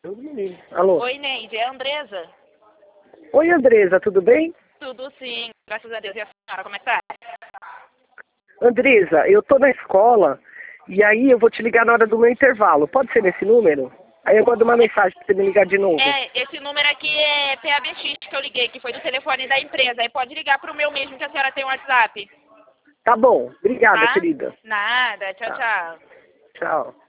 Tudo menino. Alô? Oi, Neide, é a Andresa? Oi, Andresa, tudo bem? Tudo sim, graças a Deus. E a senhora, como é que tá? Andresa, eu tô na escola e aí eu vou te ligar na hora do meu intervalo. Pode ser nesse número? Aí eu mando uma mensagem pra você me ligar de novo. Esse número aqui é PABX que eu liguei, que foi do telefone da empresa. Aí pode ligar pro meu mesmo, que a senhora tem um WhatsApp. Tá bom. Obrigada, Tá? querida. Nada, tchau, Tá. tchau. Tchau.